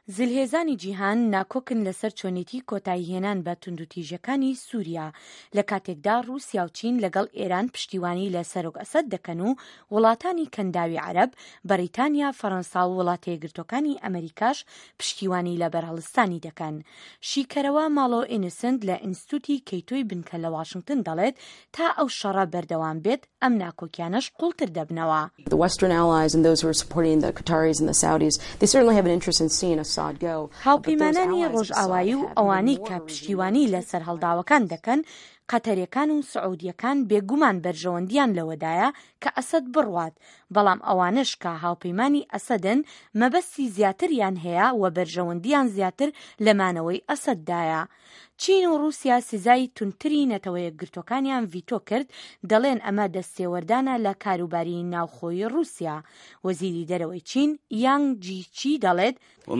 زلهێزانی جیهان ناکۆکن لەسەر چۆنێتی کۆتاییهێنان بە توندوتیژەکانی سووریا لە کاتێکدا رووسیا و چین لەگەڵ ئێران پشتیوانی لە سەرۆک ئەسەد دەکەن و وڵاتانی کەنداوی عەرەب بەریتانیا فەڕەنسا و وڵاتە یەکگرتووەکانی ئەمریکاش پشتیوانی لە بەرهەڵستانی دەکەن. شیکەرەوە ماڵۆ ئینسنت لە ئینستیتوتی کەیتۆی بنکە لە واشنگتن دەڵێت تا ئەو شەڕە بەردەوام بێت ئەم ناکۆکیانەش قوڵتر دەبنەوە. The Western allies and those who are supporting the Qataris and the Saudis, they certainly have an interest in seeing Assad go. هاوپەیمانانی ڕۆژئاوایی و ئەوانەی کە پشتیوانی لەسەر هەڵداوەکان دەکەن قەتەریەکان و سعودیەکان بێگومان بەرژەوەندیان لەوەدایە کە ئەسەد بڕوات، بەڵام ئەوانش کە هاوپەیمانی ئەسەدن مەبەستی زیاتریان هەیە و بەرژەوەندیان زیاتر لەمانەوەی ئەسەددایە. چین و رووسیا سزای تونتری نەتەوە یەکگرتووەکانیان ڤیتۆ کرد، دەڵێن ئەمە دەستێوەردانە لە کاروباری ناوخۆیی رووسیا. وەزیری دەرەوەی چین یانگ جیچی دەڵێت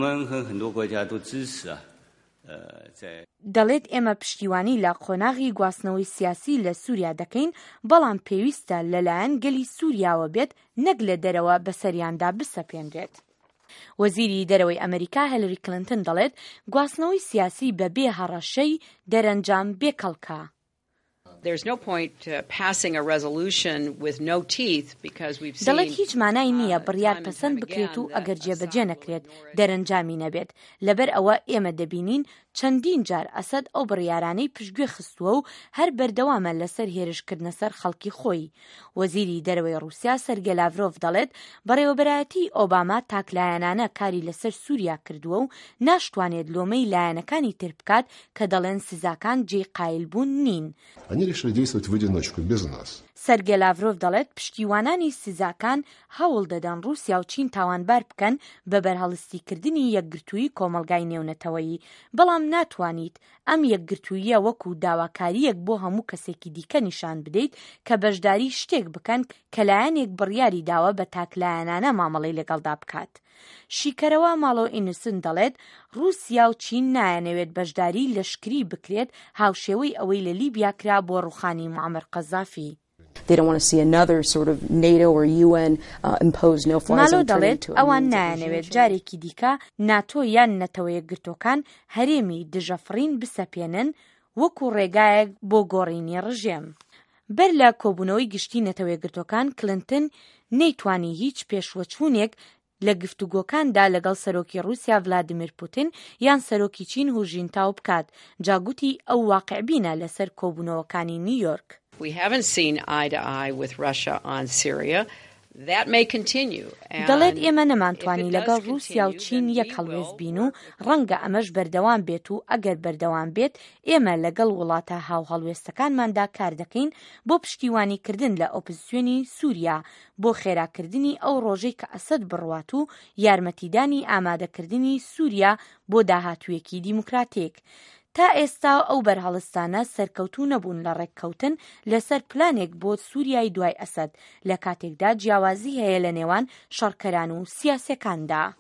دەڵێت ئێمە پشتیوانی لە قۆناغی گواستنەوەی سیاسی لە سووریا دەکەین، بەڵام پێویستە لەلایەن گەلی سووریاوە بێت نەک لە دەرەوە بەسەریاندا بسەپێنرێت. وەزیری دەرەوەی ئەمریکا هیلاری کلینتن دەڵێت گواستنەوەی سیاسی بەبێ هەڕەشەی دەرەنجام بێکەڵکە. دەڵێت هیچ مانای نییە بڕیار پەسەند بکرێت و ئەگەر جێبەجێ نەکرێت دەرەنجامی نەبێت. لەبەر ئەوە ئێمە دەبینین چەندین جار ئەسەد ئەو بڕیارانەی پشتگوێ خستووە و هەر بەردەوامە لەسەر هێرشکردنە سەر خەڵکی خۆی. وەزیری دەرەوەی رووسیا سەرگێ لاڤرۆڤ دەڵێت بەڕێوەبەرایەتی ئۆباما تاکلایەنانە کاری لەسەر سووریا کردووە و ناشتوانێت لۆمەی لایەنەکانی تر بکات کە دەڵێن سزاکان جێی قایلبوون نین. سەرگێ لاڤرۆڤ دەڵێت پشتیوانانی سزاکان هەوڵ دەدەن رووسیا و چین تاوانبار بکەن بە بەرهەڵستیکردنی یەکگرتووی کۆمەلگای نێونەتەوەیی، بەڵام ناتوانیت ئەم یەکگرتوویە وەکو داواکاریەک بۆ هەموو کەسێکی دیکە نیشان بدەیت کە بەشداری شتێک بکەن کە لایەنێک بڕیاری داوە بە تاکلایەنانە مامەڵەی لەگەڵدا بکات. شیکەرەوە ماڵۆ ئینسن دەڵێت رووسیا و چین نایانەوێت بەشداری لەشکری بکرێت هاوشێوەی ئەوەی لە لیبیا کرا بۆ ڕوخانی معەمەر قەزافی. They don't want to see another sort of NATO or UN imposed no-fly zone turning into a ئەوان نایانەوێت جارێکی دیکە ناتۆ یان نەتەوە یەکگرتووەکان هەرێمی دژەفڕین بسەپێنن وەکو ڕێگایەک بۆ گۆڕینی ڕژێم. بەر لە کۆبوونەوەی گشتی نەتەوە یەکگرتووەکان کلینتن نەیتوانی هیچ پێشوەچوونێک لە گفتوگۆکاندا لەگەڵ سەرۆکی رووسیا ڤلادیمیر پوتین یان سەرۆکی چین هو جینتاو بکات. جاگوتی ئەو واقعبینە لەسەر کۆبوونەوەکانی نیویۆرک. We haven't seen eye to eye with Russia on Syria. That may continue. دەڵێت ئێمە نەمانتوانی لەگەڵ رووسیا و چین یەک هەڵوێز بین و ڕەنگە ئەمەش بەردەوام بێت و ئەگەر بەردەوام بێت ئێمە لەگەڵ وڵاتە هاو هەڵوێستەکانماندا کار دەکەین بۆ پشتیوانیکردن لە ئۆپۆزیسیۆنی سووریا، بۆ خێراکردنی ئەو ڕۆژەی کە ئەسەد بڕوات و یارمەتیدانی ئامادەکردنی سووریا بۆ داهاتوویەکی دیموکراتیک. تا ئێستا ئەو بەرهەڵستانە سەرکەوتوو نەبوون لە ڕێککەوتن لەسەر پلانێک بۆ سووریای دوای ئەسەد، لە کاتێکدا جیاوازی هەیە لە نێوان شەڕکەران و سیاسەکاندا.